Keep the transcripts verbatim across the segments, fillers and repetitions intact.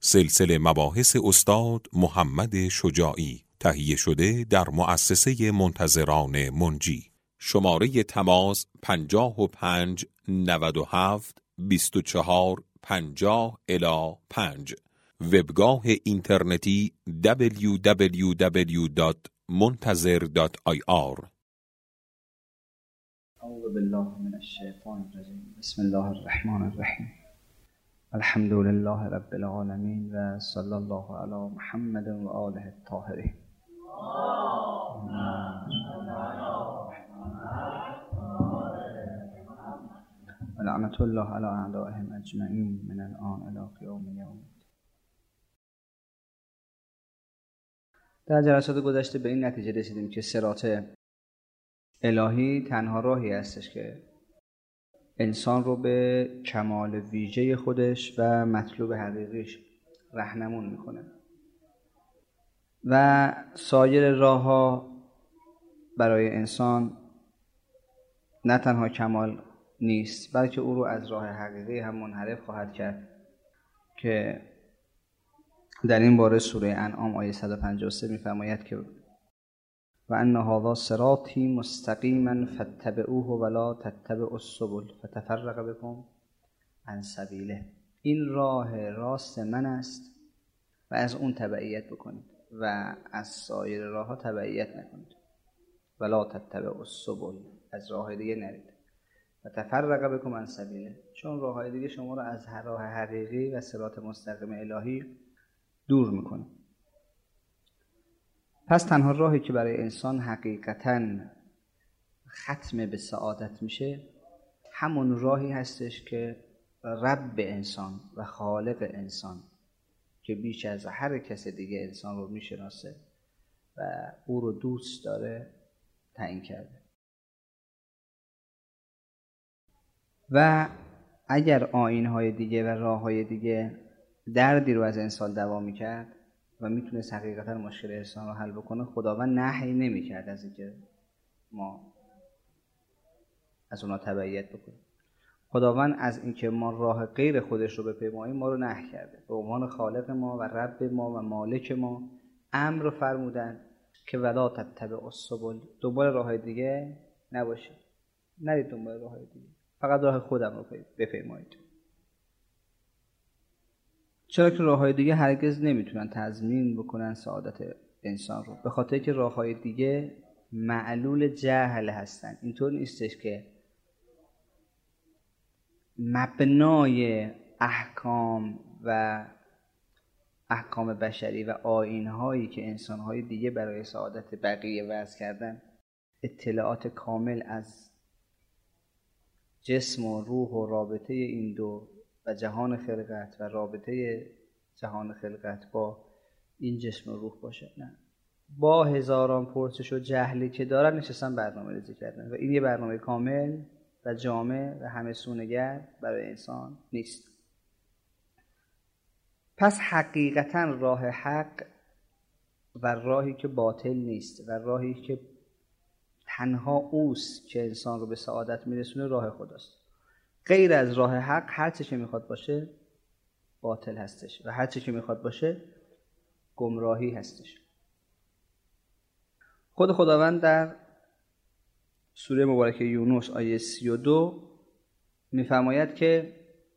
سلسله مباحث استاد محمد شجاعی، تهیه شده در مؤسسه منتظران منجی. شماره تماس پنجاه و پنج نود و هفت بیست و چهار پنجاه الی پنج. وبگاه اینترنتی دبلیو دبلیو دبلیو دات منتظر دات آی آر. اعوذ بالله من الشیطان الرجیم. بسم الله الرحمن الرحیم. الحمد لله رب العالمین و صلی الله علی محمد و آله الطاهرین. لعنت الله علی اعدائهم اجمعین من الان الی قیام یوم. در جلسات گذشته به این نتیجه رسیدیم که صراط الهی تنها راهی هستش که انسان رو به کمال ویژه خودش و مطلوب حقیقیش راهنمون میکنه و سایر راه‌ها برای انسان نه تنها کمال نیست بلکه او رو از راه حقیقی هم منحرف خواهد کرد که در این باره سوره انعام آیه صد و پنجاه و سه می‌فرماید که و ان هذا صراطی مستقیما فاتبعوه ولا تتبعوا السبل فتفرق بكم عن سبیله. این راه راست من است و از اون تبعیت بکنید و از سایر راه‌ها تبعیت نکنید. ولا تتبعوا السبل، از راه دیگه نرید. فتفرق بكم عن سبیله، چون راه‌های دیگه شما رو از راه حقیقی و صراط مستقیم الهی دور میکنه. پس تنها راهی که برای انسان حقیقتاً ختم به سعادت میشه همون راهی هستش که رب انسان و خالق انسان که بیش از هر کس دیگه انسان رو میشناسه و او رو دوست داره تعیین کرده. و اگر آیین‌های دیگه و راه‌های دیگه دردی رو از انسان دوا میکرد و میتونست حقیقتا مشکل انسان رو حل بکنه، خداوند نهی نمیکرد از اینکه ما از اونا تبعیت بکنیم. خداوند از اینکه ما راه غیر خودش رو بپیماییم ما رو نهی کرده. به عنوان خالق ما و رب ما و مالک ما امر رو فرمودن که ولا تتبعوا السبل، دنبال راههای دیگه نباشید، نرید دنبال راههای دیگه، فقط راه خودم رو بپیمایید. چرا که راه‌های دیگه هرگز نمیتونن تضمین بکنن سعادت انسان رو، به خاطر که راه‌های دیگه معلول جهل هستن. اینطور نیستش که مبنای احکام و احکام بشری و آیین‌هایی که انسان‌های دیگه برای سعادت بقیه وضع کردن اطلاعات کامل از جسم و روح و رابطه این دو و جهان خلقت و رابطه جهان خلقت با این جسم و روح باشه. نه، با هزاران پرسش و جهلی که دارن نشستن برنامه ریزی کردن و این یه برنامه کامل و جامع و همه سونگر برای انسان نیست. پس حقیقتا راه حق و راهی که باطل نیست و راهی که تنها اوست که انسان رو به سعادت میرسونه راه خداست. غیر از راه حق هر چی که میخواد باشه باطل هستش و هر چی که میخواد باشه گمراهی هستش. خود خداوند در سوره مبارکه یونس آیه سی و دو میفرماید که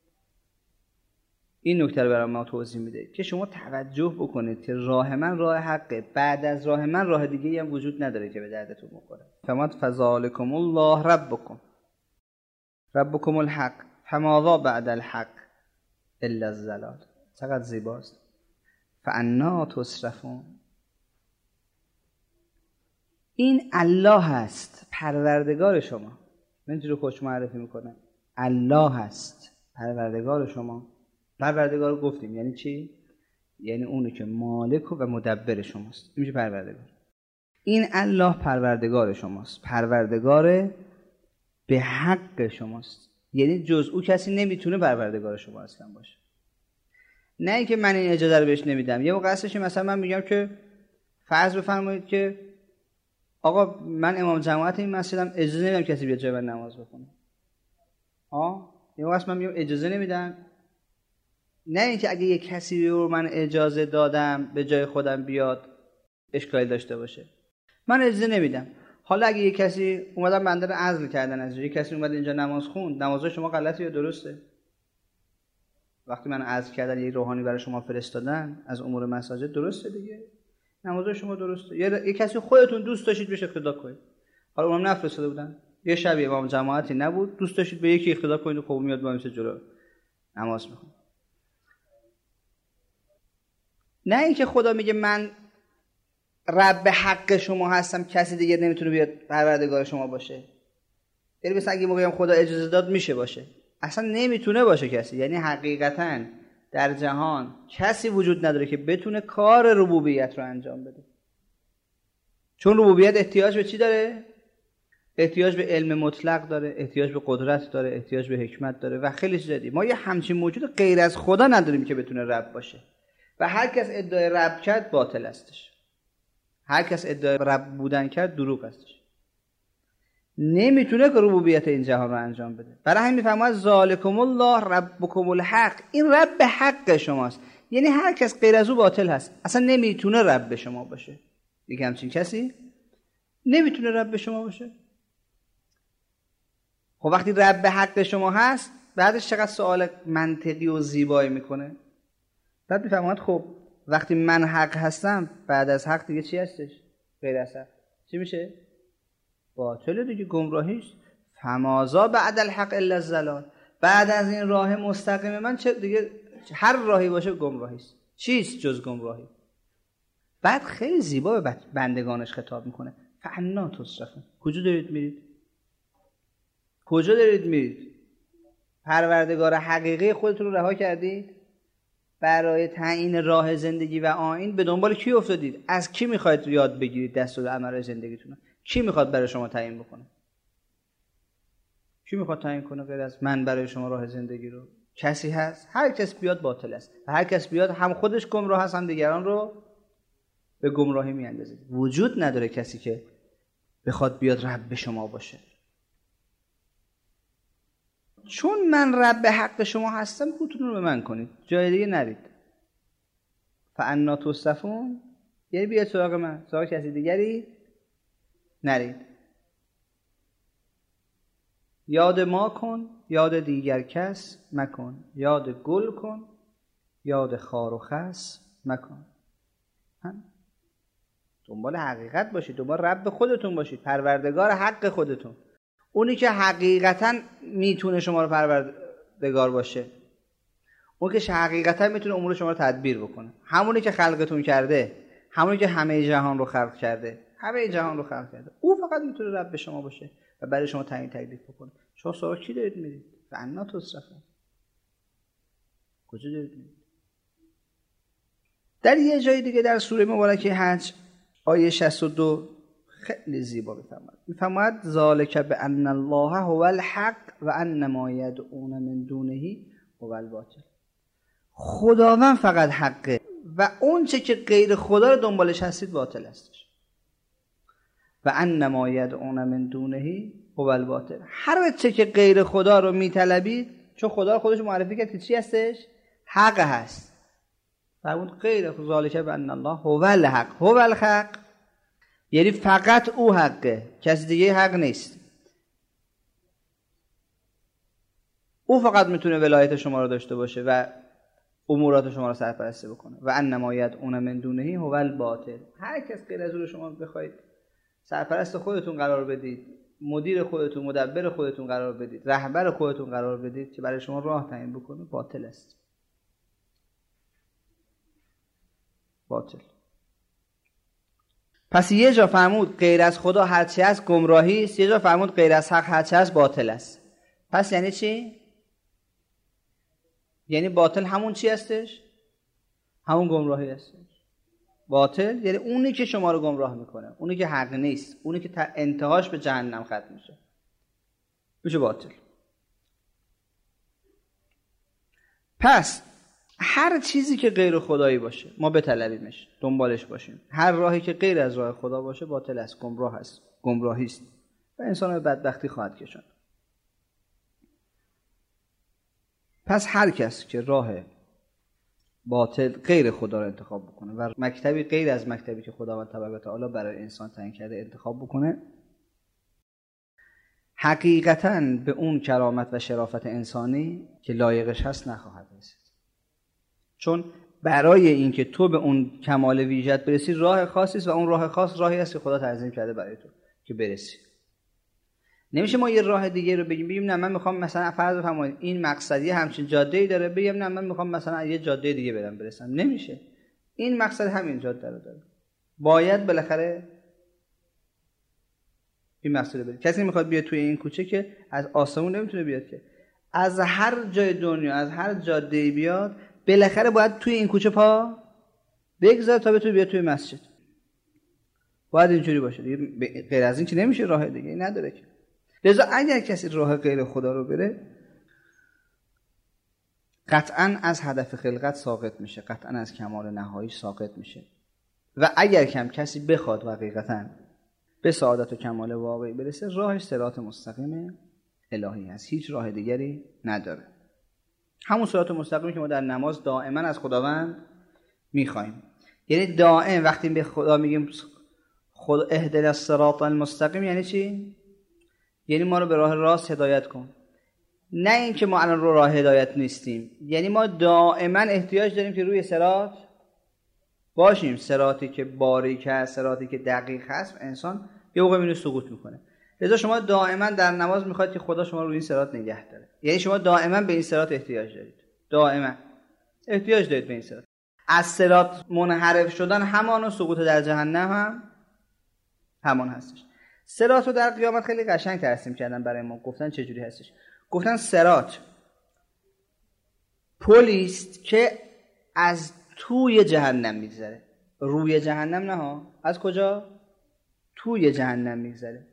این نکته رو برای ما توضیح میده که شما توجه بکنید که راه من راه حقه، بعد از راه من راه دیگه‌ای هم وجود نداره که به دردتون بخوره. فمات فذالکم الله ربکم ربکم الحق فماذا بعد الحق الا الضلال. چقدر زیباست. فانا تصرفون. این الله هست، پروردگار شما. اینجوری خوش معرفی میکنه. الله هست پروردگار شما. پروردگار رو گفتیم یعنی چی؟ یعنی اونی که مالک و مدبر شماست. این میشه پروردگار. این الله پروردگار شماست، پروردگار به حق شماست. یعنی جز او کسی نمیتونه پروردگار شما اصلا باشه. نه اینکه من این اجازه رو بهش نمیدم. یه موقع هستش مثلا من میگم که فرض بفرمایید که آقا من امام جماعت این مسجدم، اجازه نمیدم کسی بیاد جای من نماز بخونه. ها یه موقع من میگم اجازه نمیدم نه اینکه اگه یک کسی رو من اجازه دادم به جای خودم بیاد اشکالی داشته باشه. من اجازه نمیدم. حالا اگه یک کسی اومدن بنده رو عزل کردن از یک کسی اومد اینجا نماز خوند، نماز شما غلطه یا درسته؟ وقتی من عزل کردن یک روحانی برای شما فرستادن از امور مساجد، درسته دیگه؟ نماز شما درسته. یا یک کسی خودتون دوست داشتید بهش اقتدا کنید. حالا اونم نفرستاده بودن. یه شب امام جماعتی نبود، دوست داشتید به یکی اقتدا کنید، خب میاد با میشه جلو نماز میخونه. نه اینکه خدا میگه من رب حق شما هستم، کسی دیگه نمیتونه بیاد پروردگار شما باشه. یعنی مثلا اگه موقعی خدا اجازه داد میشه باشه، اصلا نمیتونه باشه کسی. یعنی حقیقتا در جهان کسی وجود نداره که بتونه کار ربوبیت رو انجام بده. چون ربوبیت احتیاج به چی داره؟ احتیاج به علم مطلق داره، احتیاج به قدرت داره، احتیاج به حکمت داره و خیلی چیزا دیگه. ما یه همچین موجود غیر از خدا نداریم که بتونه رب باشه و هر کس ادعای رب کرد باطل هستش. هر کس ادعای رب بودن کرد دروغ هستش. نمیتونه که ربوبیت این جهان رو انجام بده. برای همین میفرماید ذالکم الله ربکم الحق، این رب حق شماست. یعنی هر کس غیر از او باطل هست، اصلا نمیتونه رب شما باشه. دیگه همچین کسی نمیتونه رب شما باشه. خب وقتی رب حق شما هست، بعدش چقدر سوال منطقی و زیبایی میکنه. بعد میفرماید خب وقتی من حق هستم، بعد از حق دیگه چی هستش؟ غیر از حق چی میشه؟ باطل دیگه، گمراهیست. فمازا بعد الحق الا الضلال، بعد از این راه مستقیم من چه دیگه، هر راهی باشه گمراهیست. چیست جز گمراهی؟ بعد خیلی زیبا به بندگانش خطاب میکنه. فعنا تصرفون، کجا دارید میرید؟ کجا دارید میرید؟ پروردگار حقیقی خودتون رو رها کردید؟ برای تعیین راه زندگی و آیین به دنبال کی افتادید؟ از کی میخواید یاد بگیرید دستورالعمل زندگیتون؟ کی میخواد برای شما تعیین بکنه؟ کی میخواد تعیین کنه غیر از من برای شما راه زندگی رو؟ کسی هست؟ هر کس بیاد باطل است و هر کس بیاد هم خودش گمراه هست هم دیگران رو به گمراهی میاندازه. وجود نداره کسی که بخواد بیاد رب شما باشه. چون من رب حق شما هستم، خودتون رو به من کنید، جای دیگه نرید. فانا تصرفون، یعنی بیاد سراغ من، سراغ کسی دیگری نرید. یاد ما کن، یاد دیگر کس مکن. یاد گل کن، یاد خار و خس مکن. هم؟ دنبال حقیقت باشید، دنبال رب خودتون باشید، پروردگار حق خودتون، اونی که حقیقتا میتونه شما رو پروردگار باشه، اونی که حقیقتا میتونه امور شما رو تدبیر بکنه، همونی که خلقتون کرده، همونی که همه جهان رو خلق کرده، همه جهان رو خلق کرده، او فقط میتونه رب شما باشه و برای شما تعیین تکلیف بکنه. شما سراغ کی دارید میرید؟ فانا تصرفون، کجا دارید میرید؟ در یه جای دیگه در سوره مبارکه حج آیه شصت و دو خیلی زیبا میفرماید. میفرماید ذالک بان الله هو الحق و ان ما یدعون من دونه هو الباطل. خداوند فقط حقه و اون چه که غیر خدا رو دنبالش هستید باطل هستش. و ان ما یدعون من دونه هو الباطل، هر چه که غیر خدا رو میطلبید، چون خدا رو خودش معرفی کرد که چی هستش؟ حق هست. فرمود غیر ذالک بان الله هو الحق، هو الحق یعنی فقط او حقه، کسی دیگه حق نیست. او فقط میتونه ولایت شما رو داشته باشه و امورات شما رو سرپرستی بکنه. و ان ما یدعون من دونه هو الباطل، هر کس غیر از او شما بخواید سرپرست خودتون قرار بدید، مدیر خودتون، مدبر خودتون قرار بدید، رهبر خودتون قرار بدید که برای شما راه تعیین بکنه، باطل است. باطل. پس یه جا فرمود غیر از خدا هرچی هست گمراهی است، یه جا فرمود غیر از حق هرچی هست باطل است. پس یعنی چی؟ یعنی باطل همون چی هستش؟ همون گمراهی هستش. باطل یعنی اونی که شما رو گمراه میکنه، اونی که حق نیست، اونی که انتهاش به جهنم ختم میشه، میشه باطل. پس هر چیزی که غیر خدایی باشه ما بطلبیمش، دنبالش باشیم. هر راهی که غیر از راه خدا باشه باطل است، گمراه است، گمراهی است و انسان به بدبختی خواهد کشاند. پس هر کس که راه باطل غیر خدا رو انتخاب بکنه و مکتبی غیر از مکتبی که خداوند تبارک و تعالی برای انسان تعیین کرده انتخاب بکنه، حقیقتاً به اون کرامت و شرافت انسانی که لایقش هست نخواهد رسید. چون برای اینکه تو به اون کمال ویژت برسی راه خاصی است و اون راه خاص راهی است که خدا تعظیم کرده برای تو که برسی. نمیشه ما یه راه دیگه رو بگیم بگیم نه من میخوام مثلا فرض بفرمایید این مقصدی همچین جاده‌ای داره، بگم نه من میخوام مثلا یه جاده دیگه برم برسم. نمیشه. این مقصد همین جاده رو داره. باید بالاخره این مقصد رو بریم. کسی میخواد بیاد توی این کوچه که از آسمون نمیتونه بیاد، که از هر جای دنیا از هر جاده‌ای بیاد بالاخره باید توی این کوچه پا بگذار تا بتونه بیاد توی مسجد. باید اینجوری باشه دیگه، غیر از این که نمیشه، راه دیگه ای نداره که. لذا اگر کسی راه غیر خدا رو بره قطعاً از هدف خلقت ساقط میشه، قطعاً از کمال نهایی ساقط میشه. و اگر کم کسی بخواد حقیقتاً به سعادت و کمال واقعی برسه، راهش صراط مستقیم الهی هست، هیچ راه دیگری نداره. همون صراط مستقیمی که ما در نماز دائما از خداوند میخوایم. یعنی دائم وقتی به خدا میگیم خود اهدنا الصراط المستقیم یعنی چی؟ یعنی ما رو به راه راست هدایت کن. نه اینکه ما الان رو راه هدایت نیستیم، یعنی ما دائما احتیاج داریم که روی صراط باشیم. صراطی که باریک است، صراطی که دقیق هست، انسان یه موقع اینو سقوط میکنه. لذا شما دائما در نماز میخواید که خدا شما رو روی این صراط نگه داره. یعنی شما دائما به این صراط احتیاج دارید، دائما احتیاج دارید به این صراط. از صراط منحرف شدن همان و سقوط در جهنم هم همان هستش. صراط رو در قیامت خیلی قشنگ ترسیم کردن برای ما، گفتن چه جوری هستش. گفتن صراط پلی است که از توی جهنم میگذره، روی جهنم نه ها. از کجا؟ توی جهنم میگذره.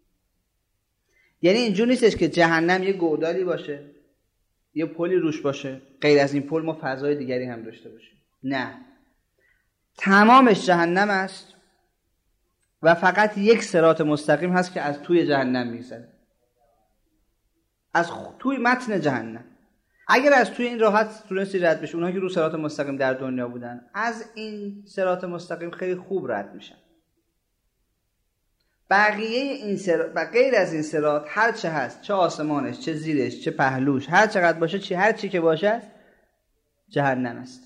یعنی اینجوری نیستش که جهنم یه گودالی باشه، یه پلی روش باشه، غیر از این پل ما فضای دیگری هم داشته باشیم. نه، تمامش جهنم است و فقط یک صراط مستقیم هست که از توی جهنم میگذره، از توی متن جهنم. اگر از توی این راحت تونستی رد بشه، اونها که رو صراط مستقیم در دنیا بودن از این صراط مستقیم خیلی خوب رد میشن. بقیه این صراط و غیر از این صراط هر چه هست، چه آسمانش، چه زیرش، چه پهلوش، هر چقدر باشه، چی هر چی که باشه جهنم است.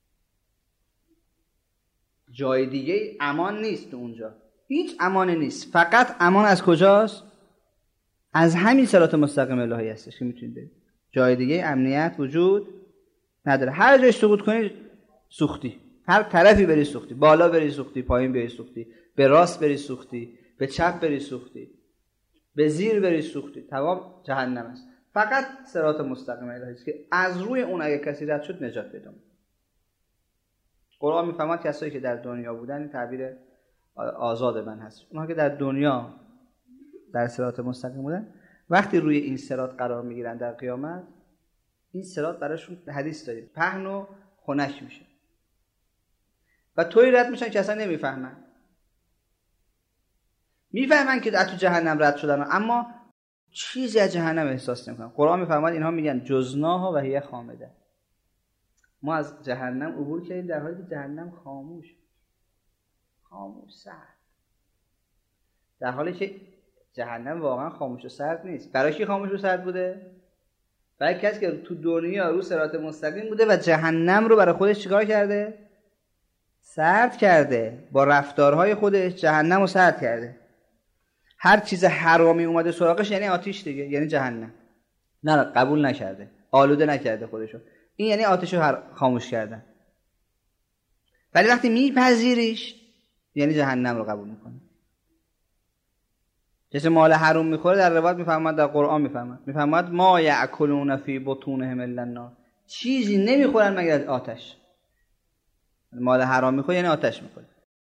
جای دیگه امان نیست اونجا، هیچ امانی نیست. فقط امان از کجاست؟ از همین صراط مستقیم الهی هستش که میتونید برید. جای دیگه امنیت وجود نداره. هر جای سقوط کنی سوختی، هر طرفی بری سوختی، بالا بری سوختی، پایین بری سوختی، به راست بری سوختی، به چپ بری سوختی، به زیر بری سوختی، تمام جهنم است. فقط صراط مستقیم الهی است که از روی اون اگه کسی رد شد نجات پیدا می‌کنه. قرآن میفهمد کسایی که در دنیا بودن، این تعبیر آزاد من هست، اونها که در دنیا در صراط مستقیم بودن وقتی روی این صراط قرار میگیرن در قیامت، این صراط براشون حدیث داریم پهن و خنک میشه و طوری رد میشن که اصلا نمیفهمن. میفهمن که از تو جهنم رد شدن اما چیزی از جهنم احساس نمیکنن. قرآن میفهمد اینها میگن جزناها و هی خامده. ما از جهنم عبور کردیم در حالی که جهنم خاموش خاموش سرد، در حالی که جهنم واقعا خاموش و سرد نیست. برای کی خاموش و سرد بوده؟ برای کسی که تو دنیا رو صراط مستقیم بوده و جهنم رو برای خودش چیکار کرده؟ سرد کرده. با رفتارهای خودش جهنم رو سرد کرده. هر چیز حرامی اومده سراغش یعنی آتش دیگه، یعنی جهنم. نه قبول نکرده، آلوده نکرده خودشو. این یعنی آتش رو خاموش کردن. ولی وقتی میپذیریش یعنی جهنم رو قبول میکنه. کسی مال حرام میخوره در روایت میفهمد، در قرآن میفهمد میفهمد ما یاکلون فی بطونهم الا النار، چیزی نمیخورن مگر از آتش. مال حرام میخوره یعنی آتش میخوره.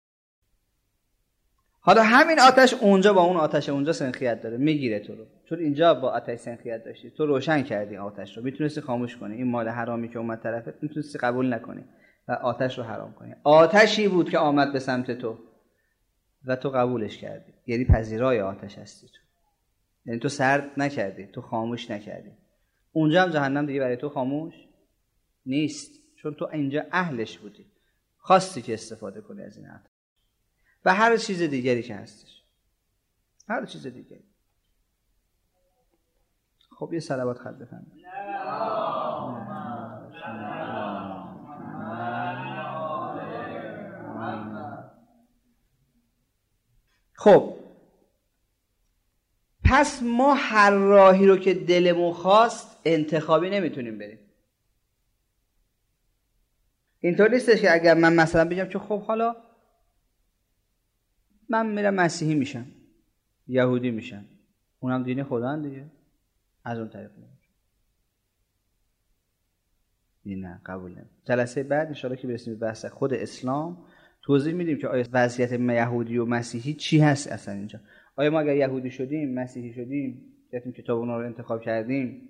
حالا همین آتش اونجا با اون آتش اونجا سنخیت داره، میگیره تو رو، چون اینجا با آتش سنخیت داشتی، تو روشن کردی آتش رو، میتونستی خاموش کنی. این مال حرامی که اومد طرفت میتونستی قبول نکنی و آتش رو حرام کنی. آتشی بود که آمد به سمت تو و تو قبولش کردی، یعنی پذیرای آتش هستی تو، یعنی تو سرد نکردی، تو خاموش نکردی. اونجا هم جهنم دیگه برای تو خاموش نیست، چون تو اینجا اهلش بودی، خواستی که استفاده کنی از این عطا و هر چیز دیگری که هستش، هر چیز دیگری. خب یه صلوات خط بفرمایید. خب پس ما هر راهی رو که دلمون خواست انتخابی نمیتونیم بریم. اینطور نیستش که اگر من مثلا بگم که خب حالا من میرم مسیحی میشم، یهودی میشم، اونم دین خدا دیگه، از اون طریق نمیشه. نه قبول نمیشه. جلسه بعد ان شاءالله که برسیم به بحث خود اسلام توضیح میدیم که آیا وضعیت یهودی و مسیحی چی هست اصلا اینجا. آیا ما اگر یهودی شدیم، مسیحی شدیم، یعنی کتاب اونا رو انتخاب کردیم،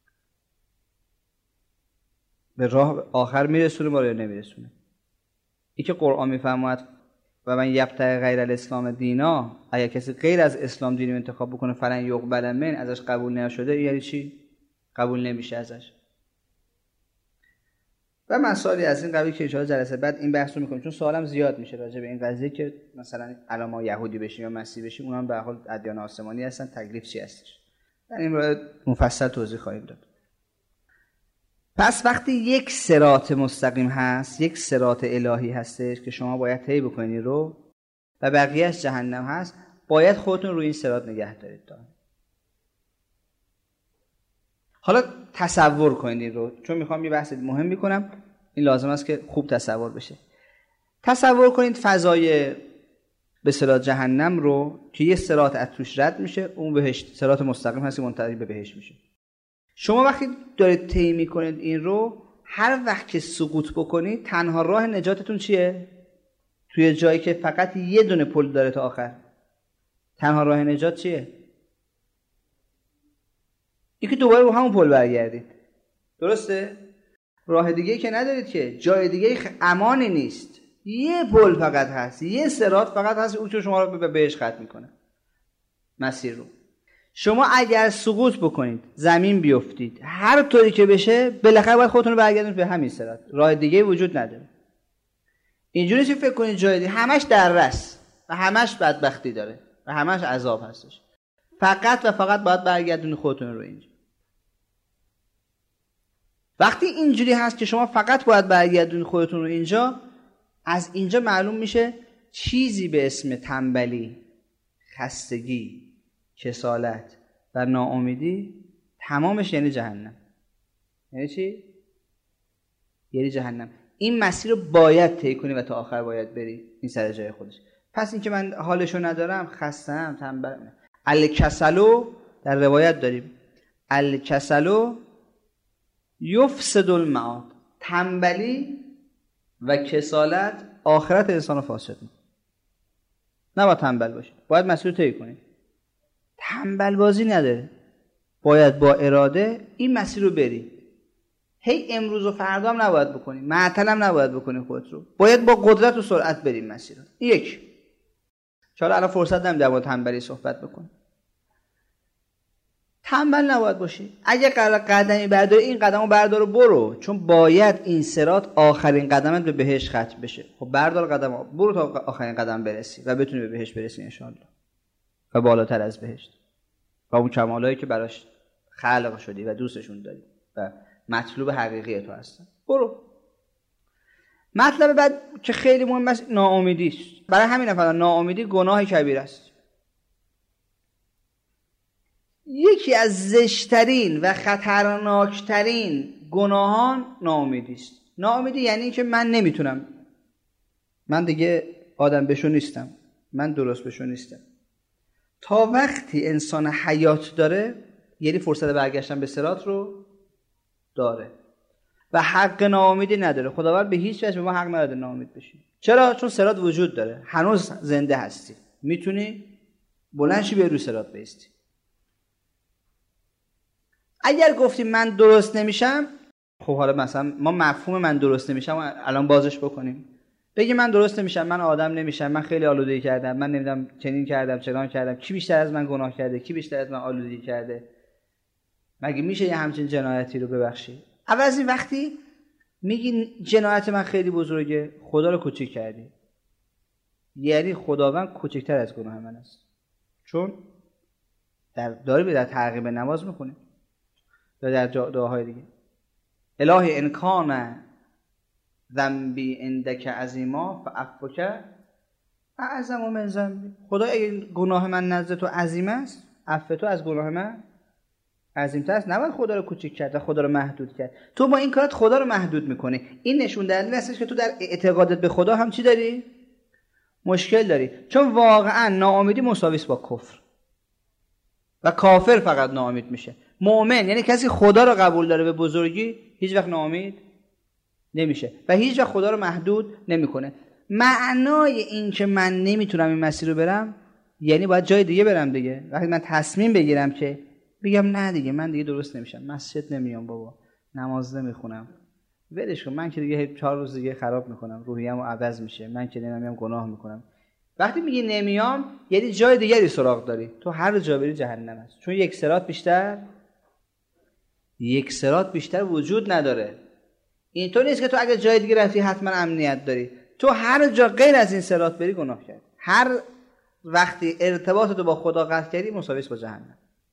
به راه آخر میرسونه ما رو یا نمیرسونه؟ این که قرآن میفرماید و من یبتغی غیر الاسلام دینا، اگر کسی غیر از اسلام دینی انتخاب بکنه فلن یقبل من، ازش قبول نشده، یعنی چی؟ قبول نمیشه ازش. و مسائلی از این قبیل که ان شاء الله جلسه بعد این بحث رو میکنیم، چون سوالم زیاد میشه راجع به این قضیه که مثلا الان ما یهودی بشیم یا مسیحی بشیم، اونها به هر حال ادیان آسمانی هستن، تکلیف چی هستش؟ در این مورد مفصل توضیح خواهیم داد. پس وقتی یک صراط مستقیم هست، یک صراط الهی هستش که شما باید طی بکنید رو و بقیه‌اش جهنم هست، باید خودتون روی این صراط نگه دارید. تا حالا تصور کنید این رو، چون میخوام یه بحث مهم میکنم، این لازم است که خوب تصور بشه. تصور کنید فضای به صراط جهنم رو که یه صراط از توش رد میشه، اون بهشت، صراط مستقیم هست که منتهی به بهشت میشه. شما وقتی دارید طی میکنید این رو، هر وقت که سقوط بکنید تنها راه نجاتتون چیه؟ توی جایی که فقط یه دونه پل داره تا آخر، تنها راه نجات چیه؟ اینکه دوباره رو همون پل برگردید. درسته؟ راه دیگه که ندارید که، جای دیگه امانی نیست، یه پل فقط هست، یه صراط فقط هست، اون که شما رو به بهش ختم میکنه مسیر رو. شما اگر سقوط بکنید، زمین بیفتید، هر طوری که بشه بالاخره باید خودتون رو برگردونید به همین صراط، راه دیگه وجود نداره. اینجوری که فکر کنید جای دیگه همش دررس و همش بدبختی داره و همش عذاب هستش، فقط و فقط باید برگردونید خودتون رو اینجا. وقتی اینجوری هست که شما فقط باید برگردونید خودتون رو اینجا، از اینجا معلوم میشه چیزی به اسم تنبلی، خستگی، کسالت و ناامیدی تمامش یعنی جهنم. یعنی چی؟ یعنی جهنم. این مسیر رو باید طی کنی و تا آخر باید بری، این سر جای خودش. پس این که من حالشو ندارم، خستم، تنبلم. الکسلو در روایت داریم، الکسلو یفسد المعاد، تنبلی و کسالت آخرت انسان رو فاسد می‌کنه. نباید تنبل باشی، باید مسیر رو طی کنی. تنبل بازی نداره، باید با اراده این مسیر رو بری. هی امروز و فردا هم نباید بکنی، معطل هم نباید بکنی خودت رو، باید با قدرت و سرعت بریم مسیر رو. یک چرا الان فرصت نمیدم در مورد تنبلی صحبت بکنم. تنبل نباید باشی. اگه قرار قدمی برداری، این قدمو بردار و برو، چون باید این صراط آخرین قدمت به بهشت ختم بشه. خب بردار قدمو، برو تا آخرین قدم برسی و بتونی به بهشت برسی ان شاء الله و بالاتر از بهشت و اون کمالایی که براش خلق شدی و دوستشون داری و مطلوب حقیقی تو هستن. برو. مطلب بعد که خیلی مهمه ناامیدی است. برای همین نفر ناامیدی گناه کبیره است. یکی از زشترین و خطرناکترین گناهان ناامیدی است. ناامیدی یعنی که من نمیتونم، من دیگه آدم بشو نیستم، من درست بشو نیستم. تا وقتی انسان حیات داره، یعنی فرصت برگشتن به صراط رو داره و حق ناامیدی نداره. خداوند به هیچ وجه به ما حق نداره ناامید بشیم. چرا؟ چون صراط وجود داره، هنوز زنده هستی، میتونی بلند شی به روی صراط بایستی. اگر گفتیم من درست نمیشم، خب حالا مثلا ما مفهوم من درست نمیشم الان بازش بکنیم. بگی من درست نمیشم، من آدم نمیشم، من خیلی آلودگی کردم، من نمیدونم چنین کردم چنان کردم، کی بیشتر از من گناه کرده، کی بیشتر از من آلودگی کرده؟ مگه میشه یه همچین جنایتی رو ببخشی؟ عوضی وقتی میگی جنایت من خیلی بزرگه، خدا رو کوچیک کردی. یعنی خداوند کوچکتر از گناه من است. چون در داری به در تعقیب نماز میخونی یا در دعاهای دیگه الهی ان کان ذنبی عندک عظیما فعفوک اعظم من ذنبی. خدا اگه گناه من نزد تو عظیم است، عفو تو از گناه من عظیم‌تر است. نباید خدا رو کوچیک کرد و خدا رو محدود کرد. تو با این کارت خدا رو محدود میکنی. این نشون دهنده است که تو در اعتقادت به خدا هم چی داری؟ مشکل داری. چون واقعا ناامیدی مساوی است با کفر و کافر فقط ناامید میشه. مؤمن یعنی کسی خدا رو قبول داره به بزرگی هیچ وقت ناامید نمیشه و هیچ وقت خدا رو محدود نمیکنه. معنای این که من نمیتونم این مسیر رو برم یعنی باید جای دیگه برم دیگه. وقتی من تصمیم بگیرم که بگم نه دیگه من دیگه درست نمیشم، مسجد نمیام بابا، نماز نمیخونم، ولش کن، من که دیگه چهار روز دیگه خراب میکنم، روحیه‌مو عوض میشه، من که نمیام گناه میکنم. وقتی میگی نمیام یعنی جای دیگری سراغ داری. تو هر جا بری جهنم است. چون یک صراط بیشتر یک صراط بیشتر وجود نداره. اینطور نیست که تو اگه جای دیگه رفتی حتما امنیت داری. تو هر جا غیر از این صراط بری گناه کردی. هر وقتی ارتباطتو با خدا قطع کردی مساوی است با جهنم.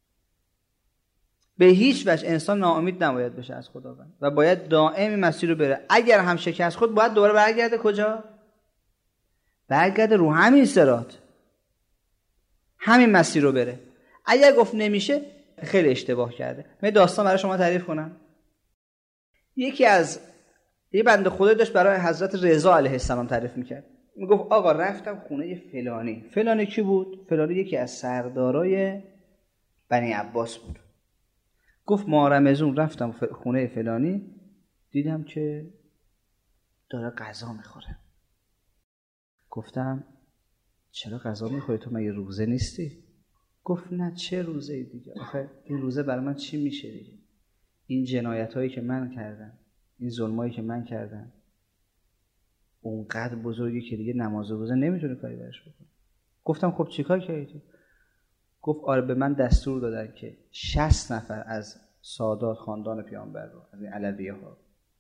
به هیچ وجه انسان ناامید نباید بشه از خداوند و باید دائم این مسیر رو بره. اگر هم شکست خود باید دوباره برگرده کجا؟ برگرده رو همین صراط، همین مسیر رو بره. اگر گفت نمیشه خیلی اشتباه کرده. من داستان برای شما تعریف کنم. یکی از یه بنده خدایی داشت برای حضرت رضا علیه السلام تعریف میکرد. میگفت آقا رفتم خونه فلانی. فلانی کی بود؟ فلانی یکی از سردارای بنی عباس بود. گفت ما رمضان رفتم خونه فلانی دیدم که داره غذا میخوره. گفتم چرا غذا میخوری؟ تو مگه روزه نیستی؟ گفت نه چه روزه ای دیگه، آخه این روزه برای من چی میشه دیگه؟ این جنایت هایی که من کردم، این ظلمایی که من کردم اونقدر بزرگی که دیگه نماز روزه نمیتونه کاری برش بکنه. گفتم خب چیکار کردی؟ گفت آره به من دستور دادن که شصت نفر از سادات خاندان پیامبر رو، از این علویه ها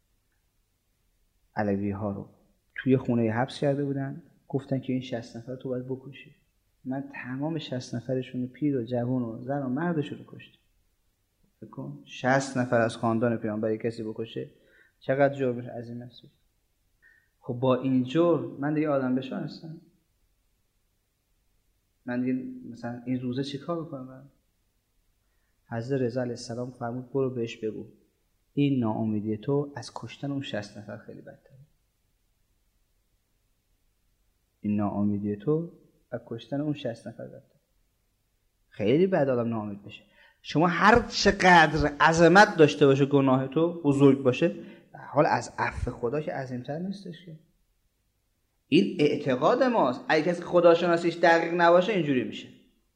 علویه ها رو توی خونه حبس کرده بودن. گفتن که این شصت نفر تو باید بکشی. من تمام شصت نفرشون رو، پیر و جوان و زن و مردش رو کشتم. فکر کن شصت نفر از خاندان پیامبر کسی بکشه چقدر جرمش عظیم است. خب با این جرم من دیگه آدم بشان هستم؟ من دیگه مثلا این روزه چی کار بکنم؟ حضرت رضا علیه السلام فرمود برو بهش بگو این ناامیدی تو از کشتن اون شصت نفر خیلی بدتره. این ناامیدی تو از کشتن اون شصت نفر بدتره. خیلی بد آدم ناامید بشه. شما هر چقدر عظمت داشته باشه گناه تو بزرگ باشه، حال از عفو خدا که عظیم‌تر نیستش که. این اعتقاد ماست. اگه کسی خداشناسیش دقیق نباشه اینجوری میشه.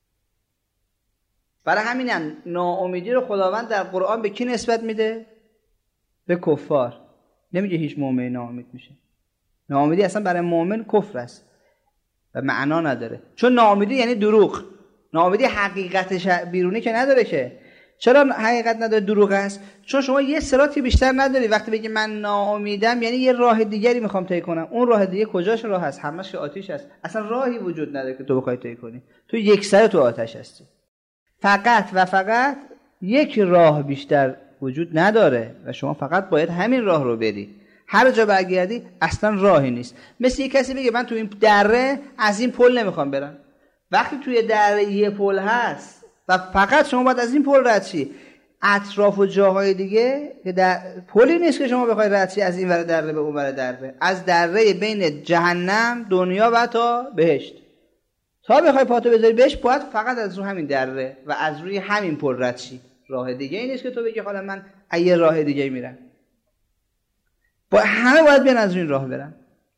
برای همین هم ناامیدی رو خداوند در قرآن به کی نسبت میده؟ به کفار. نمیگه هیچ مؤمن ناامید میشه. ناامیدی اصلا برای مؤمن کفر است و معنا نداره. چون ناامیدی یعنی دروغ. ناامیدی حقیقتش بیرونی که نداره که. چرا حقیقت نداره دروغ است؟ چون شما یه صراطی بیشتر نداری. وقتی بگی من ناامیدم یعنی یه راه دیگری میخوام طی کنم. اون راه دیگه کجاش راه هست؟ همش آتش است. اصلا راهی وجود نداره که تو بخوای طی کنی. تو یک سر تو آتش هستی. فقط و فقط یک راه بیشتر وجود نداره و شما فقط باید همین راه رو بری. هر جا برگردی اصلا راهی نیست. مثل یک کسی بگه من تو این دره از این پل نمیخوام برم. وقتی توی دره یه پل هست و فقط شما باید از این پل رد شی، اطراف و جاهای دیگه در پلی نیست که شما بخوای رد شی از این ور دره به اون ور دره. از دره بین جهنم دنیا و تا بهشت تا بخوای پاتو بذاری بهش باید فقط از رو همین دره و از روی همین پل رد شی. راه دیگه ای نیست که تو بگی حالا من یه راه دیگه میرم. با همه باید بیان از این راه برن.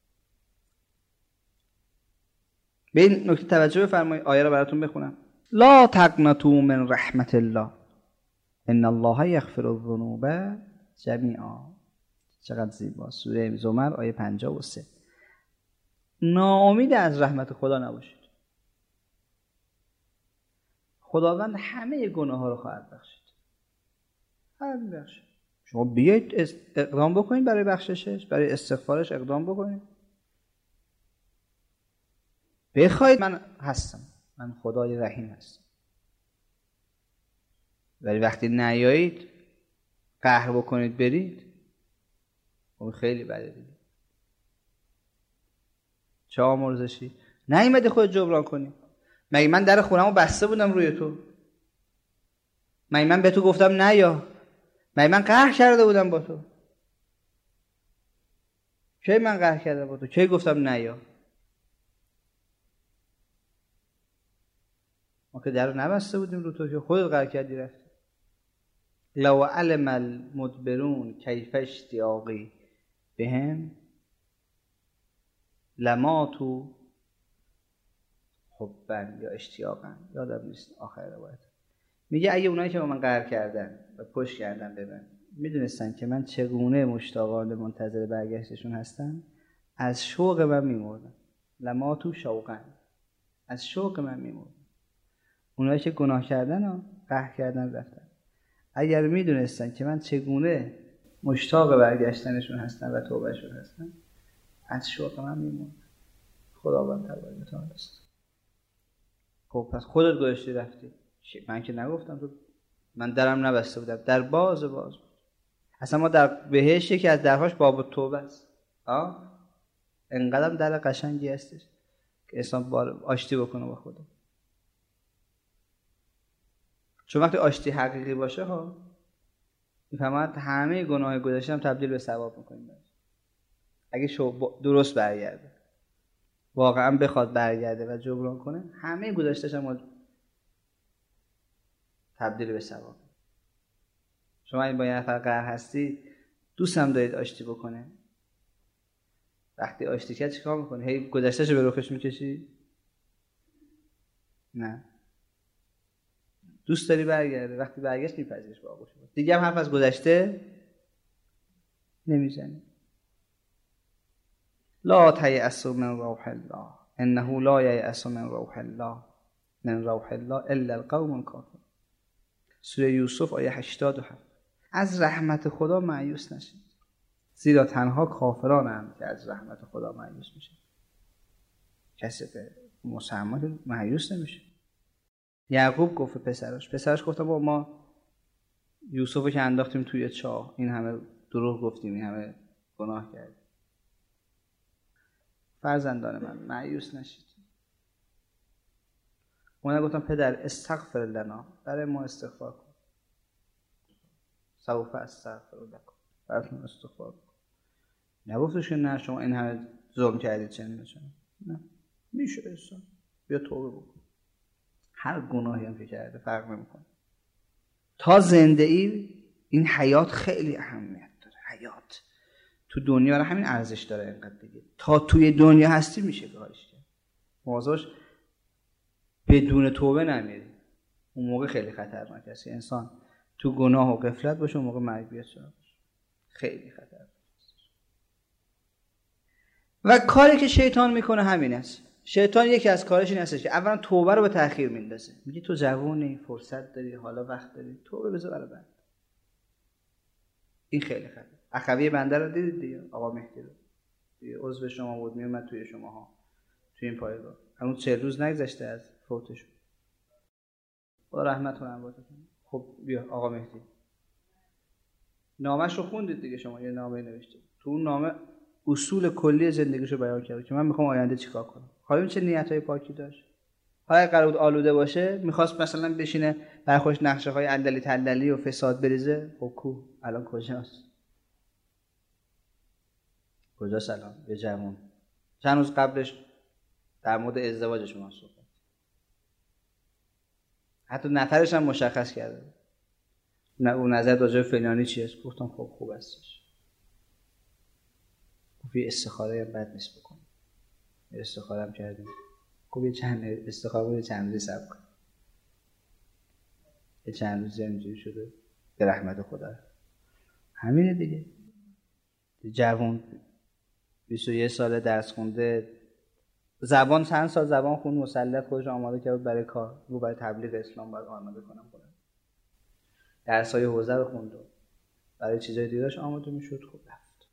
به این نکته توجه بفرمایید. آیه رو براتون بخونم. لا تقنطوا من رحمت الله ان الله یغفر الذنوب جمیعا. چقدر زیبا. سوره زمر آیه پنجاه و سه. ناامید از رحمت خدا نباشید. خداوند همه گناه ها رو خواهد بخشید. خواهد بخشید. شما بیایید اقدام بکنید برای بخششش، برای استغفارش اقدام بکنید. بخواید من هستم، من خدای رحیم هستم. ولی وقتی نیایید قهر بکنید برید، خب خیلی بده دیگه. چه آمرزشی؟ نیومدی خودت جبران کنی؟ مگه من در خونمو بسته بودم روی تو؟ مگه من به تو گفتم نیا؟ مگه من قهر کرده بودم با تو؟ کی من قهر کردم با تو؟ کی گفتم نیا؟ ما که در رو نبسته بودیم رو تو که خودت قهر کردی رفتی. لو علم المدبرون کیف اشتیاقی بهم لماتوا حبا یا اشتیاقا، یادم نیست آخر روایت. میگه اگه اونایی که با من قهر کردن و پشت کردن به من میدونستن که من چگونه مشتاقانه منتظر برگشتشون هستم، از شوق من میمردن. لماتوا شوقا، از شوق من میمردن. اونایی که گناه کردن و قهر کردن رفتن، اگر میدونستن که من چگونه مشتاق برگشتنشون هستم و توبهشون هستم، از شوق من میمردن. خداوند تبارک و تعالی است. خب پس خودت گذاشتی رفتی. من که نگفتم تو، من درم نبسته بودم، در باز باز بود. اصلا ما در بهشت یکی از درهاش باب توبه است. آه انقدر در قشنگی هستش که انسان بار آشتی بکنه با خدا. چون وقتی آشتی حقیقی باشه ها، میفهمد همه گناه گذشته هم تبدیل به ثواب میکنیم. اگه شو درست برگرده، واقعا بخواد برگرده و جبران کنه، همه گذشته‌اش هم تبدیل به ثواب. شما این با یه نفر قهر هستی، دوست هم دارید آشتی بکنه، وقتی آشتی کرد چیکار میکنی؟ هی گذشته‌شو به رخش میکشی؟ نه، دوست داری برگرده. وقتی برگشت میپذیرش با آغوش باز. دیگه هم حرف از گذشته نمیزنی. لا تیأسوا من روح الله انه لا ییأس من روح الله من روح الله الا القوم الکافرون. سوره یوسف آیه هشتاد و هفت. از رحمت خدا مایوس نشید، زیرا تنها کافرانند که از رحمت خدا مایوس میشه. کسی که مسلمان مایوس نمیشه. یعقوب گفت پسرش پسرش گفت با ما یوسفو که انداختیم توی چاه، این همه دروغ گفتیم، این همه گناه کردیم. فرزندان من مایوس نشید. من گفتم پدر استغفر لنا، برای ما استغفار کن. سوف استغفر لکم، براتون استغفار کن. نگفتش که نه شما این همه ظلم کردید چنین نشون. نه، میشه انسان بیا توبه بکن. هر گناهی هم که کرده فرق نمیکنه. تا زنده ای این حیات خیلی اهمیت داره. حیات تو دنیا رو همین ارزش داره اینقدر دیگه. تا توی دنیا هستی میشه کارش کرد. موضوعش بدون توبه نمیری. اون موقع خیلی خطرناک است. انسان تو گناه و غفلت باشه، اون موقع مرگ بیاد سراغش. خیلی خطرناک است. و کاری که شیطان میکنه همین است. شیطان یکی از کارش این هستش که اولا توبه رو به تأخیر میندازه. میگه تو جوونی، فرصت داری، حالا وقت داری، توبه بذار برای بعد. این خیلی خطر. اخوی بنده رو دیدید دیگه، آقا مهدی رو. دیگه عضو شما بود، میومد توی شماها، توی این پایگاه. همون چهل روز نگذشته از فوتش. خدا رحمت کنه امواتتون. خب بیا آقا مهدی. نامش رو خوندید دیگه شما، یه نامه نوشتید. تو اون نامه اصول کلی زندگیشو بیان کرده که من میخوام آینده چیکار کنم. حالا چه نیتای پاکی داشت؟ حالا قرار بود آلوده باشه، میخواست مثلا بشینه برای خودش نقشه‌های اندلی تندلی و فساد بریزه. خب کو الان کجاست؟ کجا سلام به جوون. چند روز قبلش در مورد ازدواجش ما صحبت، حتی نفرش هم مشخص کرده. نه اون نظر راجع به فلانی چیه؟ گفتم خب خوب استش. یه استخاره بد نیست بکنم. یه استخاره هم کردیم. خب یه چند استخاره بود، چند روزی صبر کن. یه چند روزی اینجوری شده به رحمت خدا. همینه دیگه. جوان بیست و یک ساله درس خونده، زبان چند سال زبان خون، مسلط خودش آماده کرد برای کار، رو برای تبلیغ اسلام باید آماده کنم خودم. درسای حوزه رو خوند. برای چیزای دیگرش آماده میشد، خب رفت.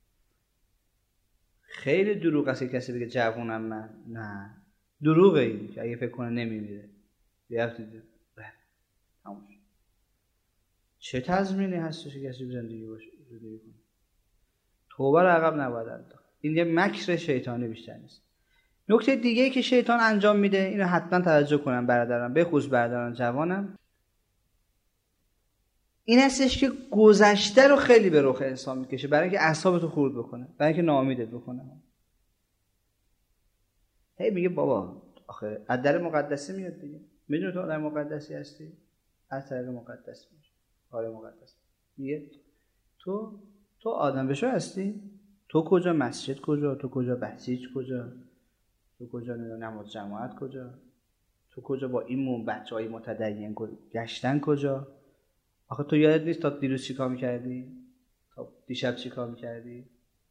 خیلی دروغ است که کسی بگه جوونم من. نه دروغه این که اگه فکر کنه نمیمیره بیافت رفت تموم شد. چه تضمینی هستش که کسی زندگی باشه زندگی کنه؟ توبه رو عقب نباید انداخت. این یه مکر شیطانی بیشتر نیست. نکته دیگه ای که شیطان انجام میده، اینو حتما توجه کنم برادران، به خصوص برادران جوانم، این هستش که گذشته رو خیلی به رخ انسان میکشه برای اینکه اعصابتو خورد بکنه، برای اینکه ناامیدت بکنه. هی میگه بابا آخه از در مقدسی میاد دیگه، میدونی تو آدم مقدسی هستی، از طریق مقدس میشه آره مقدس. میگه تو تو آدم بشو هستی، تو کجا مسجد کجا، تو کجا بسیج کجا، تو کجا نماز جماعت کجا، تو کجا با این مون بچهای متدین گشتن کجا. آخه تو یادت نیست تا دیروز چی کار میکردی؟ تا دیشب چی کار میکردی؟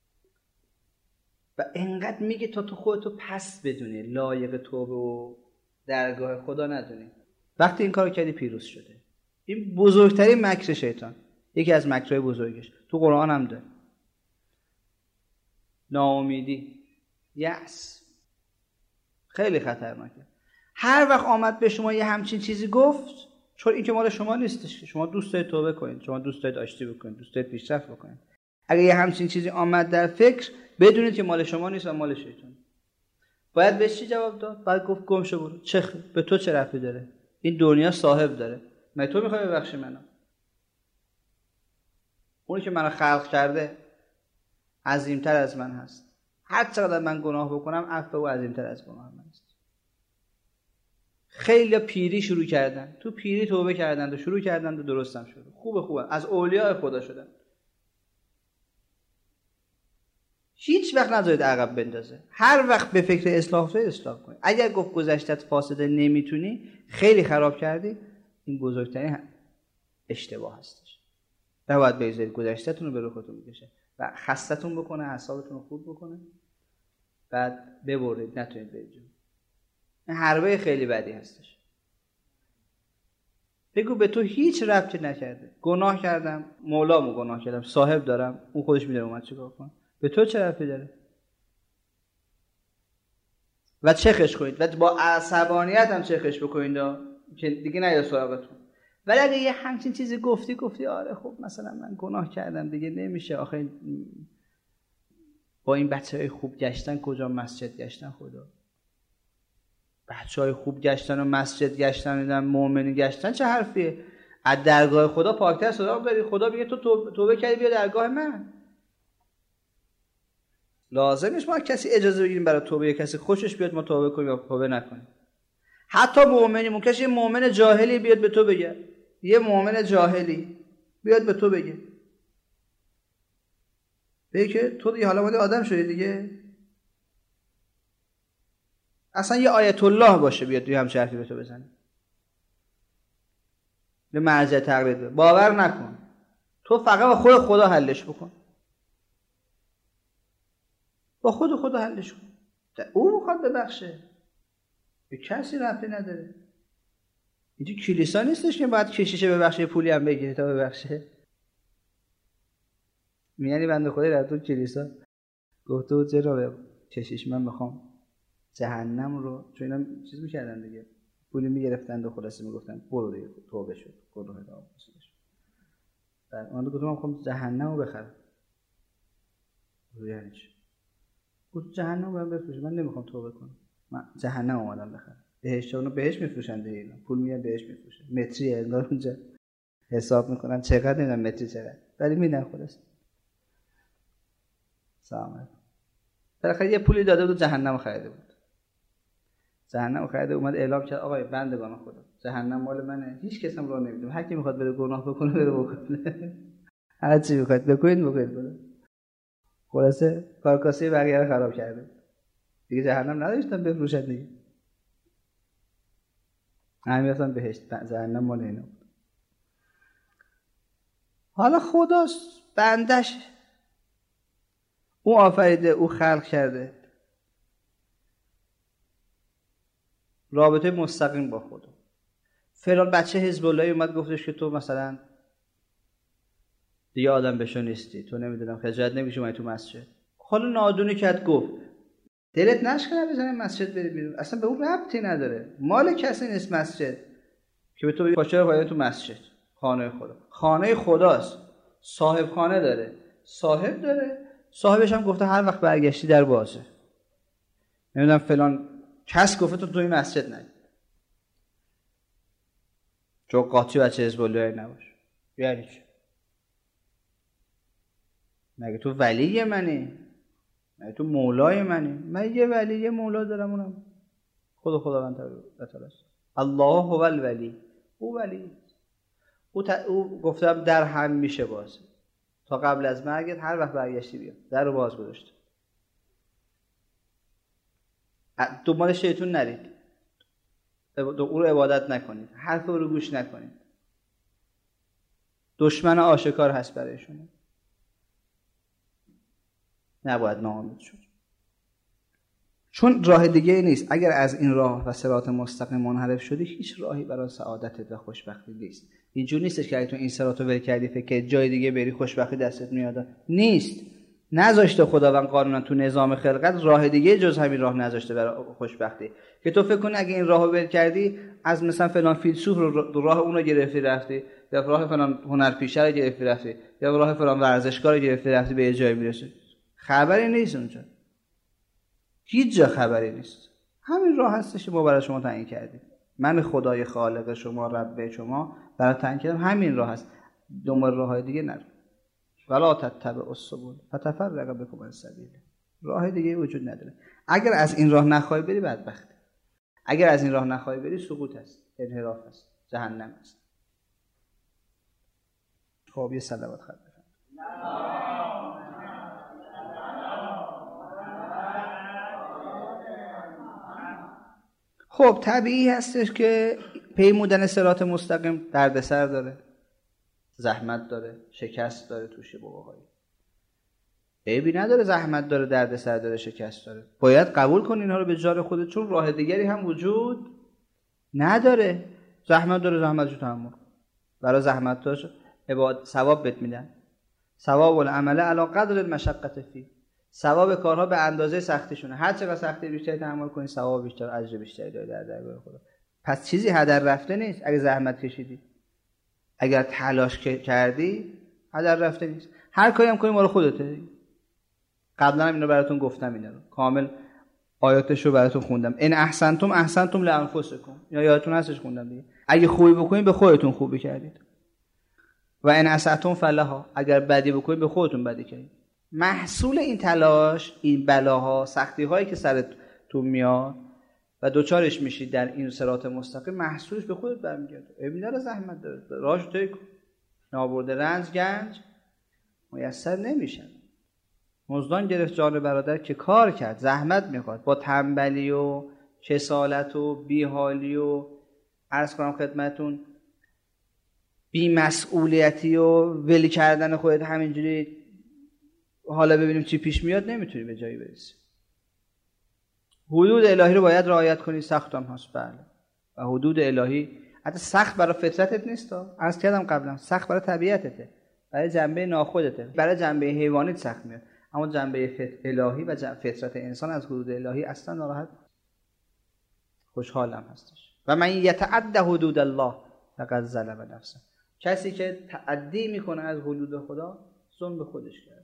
و انقدر میگه تا تو خودتو پس بدونی، لایق توبه و درگاه خدا ندونی. وقتی این کارو کردی پیروز شده. این بزرگترین مکر شیطان، یکی از مکرهای بزرگش تو قرآن هم داره. ناامیدی، یأس، خیلی خطرناکه. هر وقت آمد به شما یه همچین چیزی گفت، چون این که مال شما نیستش، شما دوست دارید توبه کنید، شما دوست دارید آشتی بکنید، دوست دارید پیشرفت بکنید. اگه یه همچین چیزی آمد در فکر، بدونید که مال شما نیست و مال شیطان. باید بهش چی جواب داد؟ باید گفت گم شو برو. چه خ... به تو چه ربطی داره؟ این دنیا صاحب داره. مگه تو میخوای ببخشی منو؟ اونی که منو خلق کرده عظیمتر از من هست. هر چقدر من گناه بکنم عفو او عظیمتر از گناه من است. خیلی پیری شروع کردن، تو پیری توبه کردند و شروع کردند و درستم شد. خوبه خوبه از اولیاء خدا شدن. هیچ وقت نذارید عقب بندازه. هر وقت به فکر اصلاح افتادی اصلاح کنید. اگر گفت گذشتت فاسده نمیتونی، خیلی خراب کردی، این بزرگترین اشتباه هستش. نباید بذارید گذشتتون رو به رو خودتون بکشه و خستتون بکنه، اعصابتون رو خورد بکنه، بعد ببرید نتونید برید جلو. این حربه خیلی بدی هستش. بگو به تو هیچ ربطی نکرده، گناه کردم، مولامو گناه کردم، صاحب دارم، اون خودش میدونه اومد چیکار کنه، به تو چه ربطی داره؟ و چخش کنید و با عصبانیت هم چخش بکنید که دیگه نیاد سراغتون. ولی اگه یه همچین چیزی گفتی گفتی آره خب مثلا من گناه کردم دیگه نمیشه، آخه با این بچه‌های خوب گشتن کجا مسجد گشتن، خدا بچه‌های خوب گشتن و مسجد گشتن و مؤمنی گشتن چه حرفیه؟ از درگاه خدا پاکتر سراغ داری. خدا میگه تو توبه کردی بیا درگاه من. لازم نیست ما کسی اجازه بگیریم برای توبه، کسی خوشش بیاد ما توبه کنیم یا توبه نکنیم. حتی مؤمنی ممکنه یه مؤمن جاهلی بیاد به تو بگه، یه مؤمن جاهلی بیاد به تو بگه بگه که تو دیگه حالا ماده آدم شدی دیگه، اصلا یه آیت الله باشه بیاد توی همچه حرفی به تو بزنه، به مرجع تقلید به باور نکن. تو فقط با خود خدا حلش بکن، با خود خدا حلش کن. او میخواد ببخشه، به کسی ربطی نداره. اینجا کلیسا نیستش که باید کشیشه ببخشه پولی هم بگیره تا ببخشه. میانی بنده خدای در تو کلیسا گفته بود چرا کشیش من میخوام جهنم رو، چون اینا چیز میکردن دیگه، پولی میگرفتن و خلاصه میگفتن برو دیگه توبه شد گناه تا بخشیده شد. بعد من گفتم من میخوام جهنم رو بخرم. یعنی چی؟ گفت جهنم رو بفروش، من نمیخوام توبه کنم، من جهنم اومدم بخرم. بهشت اونو بهش میفروشن دیگه، اینا پول میاد بهش میفروشن، متری انگار اونجا حساب میکنن چقدر، نمیدونم متری چقدر، ولی میدن خلاص. سلام علیکم. بالاخره یه پولی داده بود جهنم خریده بود. جهنم خریده اومد اعلام کرد آقای بندگان خدا جهنم مال منه، هیچ کس هم راه نمیده، هر کی میخواد بره گناه بکنه بره بکنه، هر چی میخواد بکنید بکنید. خلاصه کارکاسه بقیه رو خراب کرده دیگه، جهنم نداشتن بفروشن دیگه، همین اصلا بهشت جهنم مال اینا. حالا خداست بندش، او آفریده، او خلق کرده، رابطه مستقیم با خدا. فلان بچه حزب الله اومد گفتش که تو مثلا دیگه آدم بشو نیستی، تو نمیدونم خجالت نمیکشی اومدی تو مسجد. حالا نادونی کت گفت دلت نشکنه بزنی مسجد بری بیرون، اصلا به اون ربطی نداره، مال کسی نیست مسجد که به تو بگی پاچه رو باید تو مسجد. خانه خدا خانه خداست، صاحب خانه داره، صاحب داره، صاحبش هم گفته هر وقت برگشتی در بازه. نمیدونم فلان کس گفته تو توی مسجد نری چون قاطی بچه حزب الله نباش. یعنی چه؟ مگه تو ولی منی؟ مگه تو مولای منی؟ من یه ولی یه مولا دارم، اونم خود خداوند تعالی است. الله هو الولی، او ولی او, ت... او گفتم در هم میشه باز تا قبل از مرگت هر وقت برگشتی بیا در رو باز گذاشته. دنبال شیطون نرید، او رو عبادت نکنید، حرف او رو گوش نکنید، دشمن آشکار هست برای شما، نباید ناامید شد چون راه دیگه نیست. اگر از این راه و صراط مستقیم منحرف شدی هیچ راهی برای سعادت و خوشبختی نیست. اینجور نیستش که اگه تو این صراط رو ول کردی فکر کنی جای دیگه بری خوشبختی دستت میاد، نیست. نذاشته خداوند قانونا تو نظام خلقت راه دیگه جز همین راه نذاشته برای خوشبختی که تو فکر کنی اگه این راهو ول کردی از مثلا فلان فیلسوف رو راه اون رو گرفتی رفتی، یا راه فلان هنرپیشه رو گرفتی رفتی، یا راه فلان ورزشکار رو گرفتی رفتی به یه جای میرسی. خبری نیست اونجا، هیچ جا خبری نیست. همین راه هستش که ما برای شما تعیین کردیم. من خدای خالق شما، رب شما برای تعیین کردم همین راه هست، دنبال راههای دیگه نرو. ولا تتبعوا السبل فتفرق بكم عن سبیله. راه دیگه وجود نداره. اگر از این راه نخوای بری بدبختی، اگر از این راه نخوای بری سقوط است، انحراف است، جهنم است. خب یه صلوات خط بفرمایید. خب طبیعی هستش که پیمودن صراط مستقیم دردسر داره، زحمت داره، شکست داره، توش باباهایی عیبی نداره، زحمت داره، دردسر داره، شکست داره. باید قبول کن اینها رو به جان خودت، چون راه دیگری هم وجود نداره. زحمت داره، زحمتشو تحمل کن. برای زحمت داشت عبادت ثواب بهت میدن. ثواب العمل علی قدر المشقة فی. ثواب کارها به اندازه سختیشونه. هر چقدر سختی بیشتری تحمل کنی ثواب بیشتر، اجر بیشتری داری در درگاه خدا. پس چیزی هدر رفته نیست. اگه زحمت کشیدی، اگر تلاش کردی، هدر رفته نیست. هر کاری هم کنی مال خودته. قبلا هم اینو براتون گفتم، اینا رو کامل آیاتش رو براتون خوندم. ان احسنتم احسنتم لانفسکم، یا یادتون هستش خوندم دیگه. اگه خوبی بکنید به خودتون خوبی کردید. و ان اسأتم فلها، اگر بدی بکنید به خودتون بدی کردید. محصول این تلاش، این بلاها، سختی هایی که سرتون میاد و دوچارش میشید در این صراط مستقیم، محصولش به خودت برمیگرده. ابن داره زحمت داره، راهش طی کن. نابرده رنج گنج میسر نمیشن. مزدان گرفت جان برادر که کار کرد، زحمت میخواد، با تنبلی و کسالت و بیحالی و عرض کنم خدمتون بی‌مسئولیتی و ولی کردن خودت همینجوری حالا ببینیم چی پیش میاد، نمیتونی به جایی برسی. حدود الهی رو باید رعایت کنی، سخت هم هست بله. و حدود الهی حتی سخت برای فطرتت نیست، عرض کردم قبلا، سخت برای طبیعتته، برای جنبه ناخودته، برای جنبه حیوانیت سخت میاد، اما جنبه الهی و فطرت انسان از حدود الهی اصلا ناراحت خوشحالم هستش. و من یتعد حدود الله فقد ظلم نفسه. کسی که تعدی میکنه از حدود خدا ظلم به خودش کرده.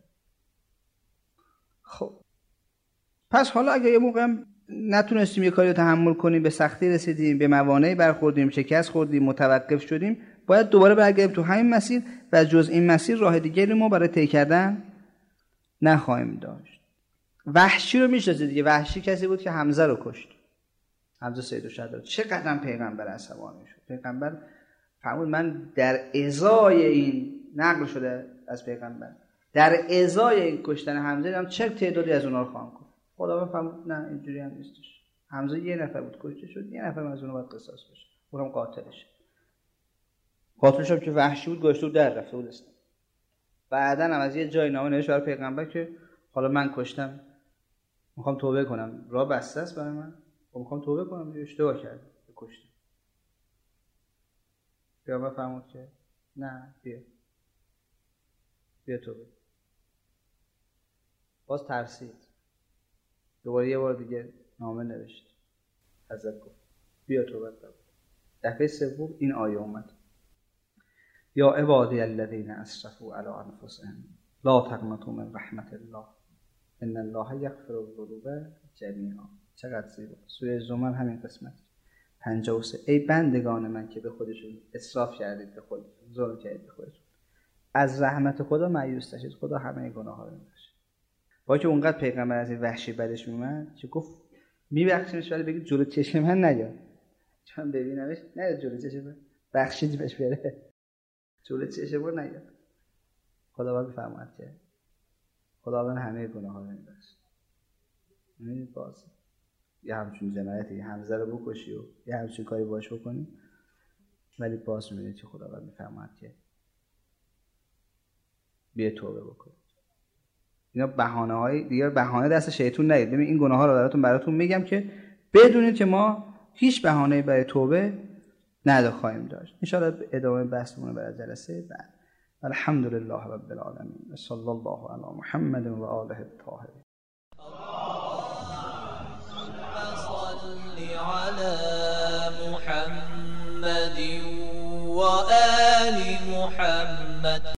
خب پس حالا اگه یه موقع نتونستیم یه کاری رو تحمل کنیم، به سختی رسیدیم، به موانعی برخوردیم، شکست خوردیم، متوقف شدیم، باید دوباره برگردیم تو همین مسیر و جز این مسیر راه دیگری ما برای طی کردن نخواهیم داشت. وحشی رو میشناسید دیگه. وحشی کسی بود که حمزه رو کشت. حمزه سید الشهدا. چقدر پیغمبر عصبانی شد. پیغمبر فرمود من در ازای این، نقل شده از پیغمبر، در ازای این کشتن حمزه دیدم چه تعدادی از اونها رو خواهم کشت. خداوند فرمود نه اینجوری هم نیستش. حمزه یه نفر بود کشته شد، یه نفر از اونها باید قصاص بشه، اونم قاتلش. قاتلش هم که وحشی بود گشته بود در رفته بود است. بعدن هم از یه جای نامه نوشت برای پیغمبر که حالا من کشتم، میخوام توبه کنم، راه بسته است برای من، میخوام توبه کنم، اشتباه کردم کشتم. پیغمبر فرمود که نه بیا. بیا توبه. باز ترسید، دوباره یه بار دیگه نامه نوشت، ازت گفت بیا توبه کن. دفعه سوم این آیه اومد: یا عبادی الذین اسرفوا علی انفسهم لا تقنطوا من رحمت الله ان الله یغفر الذنوب جمیعا. چقدر زیبا. سوره زمر همین قسمت پنجاه و سه. ای بندگان من که به خودشون اسراف کردید، به خودتون ظلم کردید، به خودتون از رحمت خدا مایوس نشید، خدا همه گناه ها رو میبخشه. با که اونقدر پیغمبر از این وحشی بدش میومد که گفت میبخشیمش ولی بگید جلو چشم من نیا، چون ببینمش نه جلو چشم من، بخشیدش بره جلو چشم من نیا. خداوند فرمود که خداوند همه گناه ها رو میبخشه. یعنی باز یه همچون جنایتی حمزه رو بکشی و یه همچون کاری باش بکنی، ولی باز میبینید که خداوند میفرماید که بیا توبه بکن. اینا بهانه های دیگه، بهانه دست شیطون نگید. ببین این گناه ها رو براتون براتون میگم که بدونید که ما هیچ بهانه‌ای برای توبه ندخواهیم داشت. ان شاءالله ادامه بحثمون برای جلسه بعد. الحمدلله رب العالمین. صلی الله علی محمد و آله الطاهرین. على محمد وآل محمد.